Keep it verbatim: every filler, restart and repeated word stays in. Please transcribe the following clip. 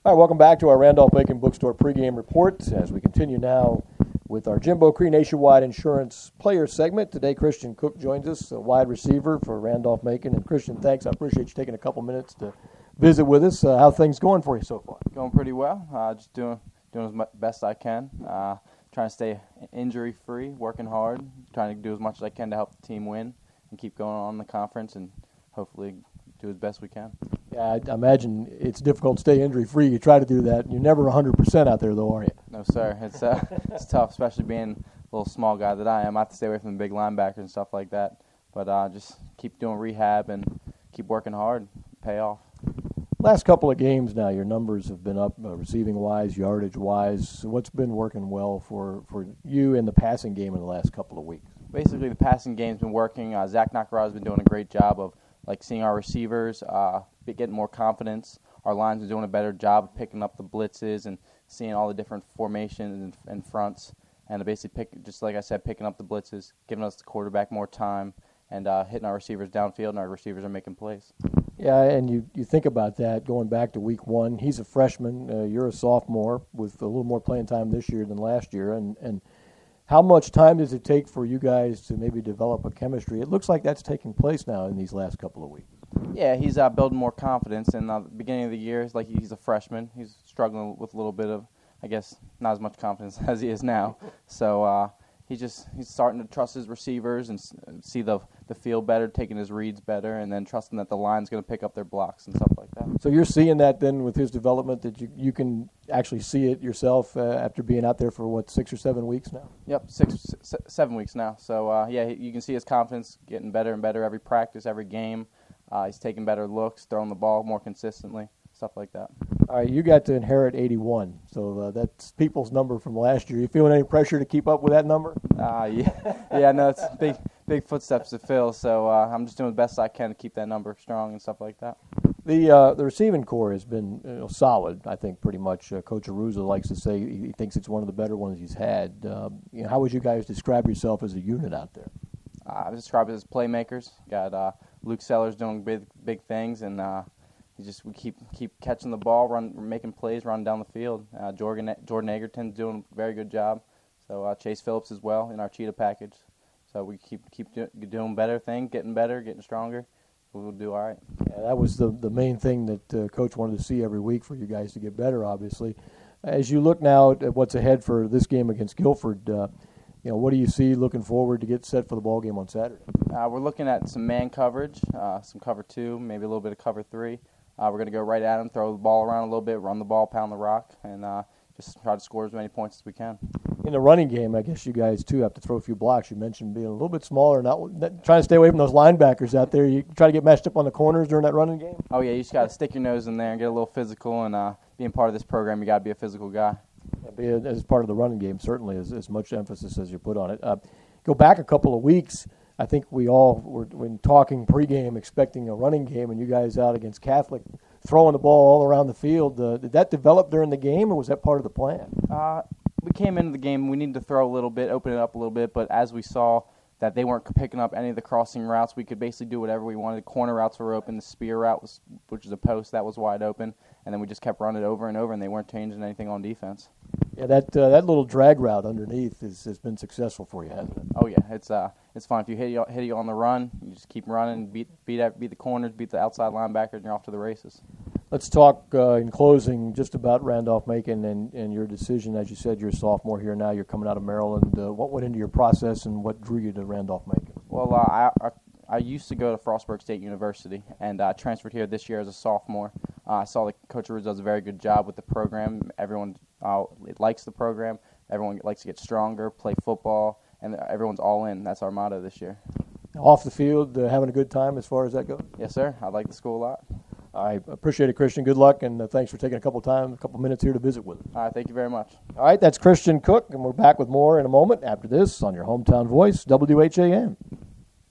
Hi, welcome back to our Randolph-Macon Bookstore pregame report as we continue now with our Jimbo Cree Nationwide Insurance Player segment. Today, Christian Cook joins us, a wide receiver for Randolph-Macon. And Christian, thanks. I appreciate you taking a couple minutes to visit with us. Uh, how are things going for you so far? Going pretty well. Uh, just doing doing as much, best I can. Uh, trying to stay injury-free, working hard, trying to do as much as I can to help the team win and keep going on in the conference and hopefully do as best we can. Yeah, I imagine it's difficult to stay injury-free. You try to do that. You're never one hundred percent out there, though, are you? No, sir. It's uh, it's tough, especially being a little small guy that I am. I have to stay away from the big linebackers and stuff like that. But uh, just keep doing rehab and keep working hard, pay off. Last couple of games now, your numbers have been up uh, receiving-wise, yardage-wise. So what's been working well for, for you in the passing game in the last couple of weeks? Basically, the passing game's been working. Uh, Zach Nakarada's been doing a great job of like seeing our receivers uh, getting more confidence. Our lines are doing a better job of picking up the blitzes and seeing all the different formations and, and fronts. And basically, pick, just like I said, picking up the blitzes, giving us the quarterback more time, and uh, hitting our receivers downfield, and our receivers are making plays. Yeah, and you, you think about that, going back to week one. He's a freshman. Uh, you're a sophomore with a little more playing time this year than last year. And, and how much time does it take for you guys to maybe develop a chemistry? It looks like that's taking place now in these last couple of weeks. Yeah, he's uh, building more confidence. In uh, the beginning of the year, it's like he's a freshman. He's struggling with a little bit of, I guess, not as much confidence as he is now. So uh, he just he's starting to trust his receivers and see the the field better, taking his reads better, and then trusting that the line's going to pick up their blocks and stuff like that. So you're seeing that then with his development, that you, you can actually see it yourself uh, after being out there for, what, six or seven weeks now? Yep, six, s- seven weeks now. So, uh, yeah, you can see his confidence getting better and better every practice, every game. Uh, he's taking better looks, throwing the ball more consistently, stuff like that. All right, you got to inherit eighty-one, so uh, that's people's number from last year. You feeling any pressure to keep up with that number? Uh, yeah, yeah, no, it's big, big footsteps to fill. So uh, I'm just doing the best I can to keep that number strong and stuff like that. The uh, the receiving core has been you know, solid, I think, pretty much. Uh, Coach Aruza likes to say he, he thinks it's one of the better ones he's had. Uh, you know, how would you guys describe yourself as a unit out there? Uh, I describe it as playmakers. Got uh, Luke Sellers doing big, big things, and uh, he just we keep keep catching the ball, run, making plays, running down the field. Uh, Jordan Jordan Egerton's doing a very good job. So uh, Chase Phillips as well in our cheetah package. So we keep keep do, doing better things, getting better, getting stronger. We'll do all right. Yeah, that was the the main thing that uh, Coach wanted to see every week for you guys to get better, obviously. As you look now at what's ahead for this game against Guilford, uh, you know, what do you see looking forward to get set for the ball game on Saturday? Uh, we're looking at some man coverage, uh, some cover two, maybe a little bit of cover three. Uh, we're going to go right at them, throw the ball around a little bit, run the ball, pound the rock, and uh, just try to score as many points as we can. In the running game, I guess you guys, too, have to throw a few blocks. You mentioned being a little bit smaller, not, not trying to stay away from those linebackers out there. You try to get matched up on the corners during that running game? Oh, yeah, you just got to stick your nose in there and get a little physical, and uh, being part of this program, you got to be a physical guy. Yeah, as part of the running game, certainly, as, as much emphasis as you put on it. Uh, go back a couple of weeks. I think we all were when talking pregame, expecting a running game, and you guys out against Catholic, throwing the ball all around the field. Uh, did that develop during the game, or was that part of the plan? Uh, we came into the game, we needed to throw a little bit, open it up a little bit, but as we saw that they weren't picking up any of the crossing routes, we could basically do whatever we wanted. Corner routes were open, the spear route, was, which is a post, that was wide open, and then we just kept running it over and over, and they weren't changing anything on defense. Yeah, that uh, that little drag route underneath is, has been successful for you, hasn't it? Oh yeah, it's uh it's fun. If you hit you, hit you on the run, you just keep running, beat beat beat the corners, beat the outside linebackers, and you're off to the races. Let's talk uh, in closing just about Randolph-Macon and, and your decision. As you said, you're a sophomore here now. You're coming out of Maryland. Uh, what went into your process, and what drew you to Randolph-Macon? Well, uh, I, I I used to go to Frostburg State University, and I uh, transferred here this year as a sophomore. Uh, I saw that Coach Aruza does a very good job with the program. Everyone uh, likes the program. Everyone likes to get stronger, play football, and everyone's all in. That's our motto this year. Off the field, uh, having a good time as far as that goes? Yes, sir. I like the school a lot. I appreciate it, Christian. Good luck, and uh, thanks for taking a couple time, a couple minutes here to visit with us. All right, thank you very much. All right, that's Christian Cook, and we're back with more in a moment after this on your hometown voice, W H A M.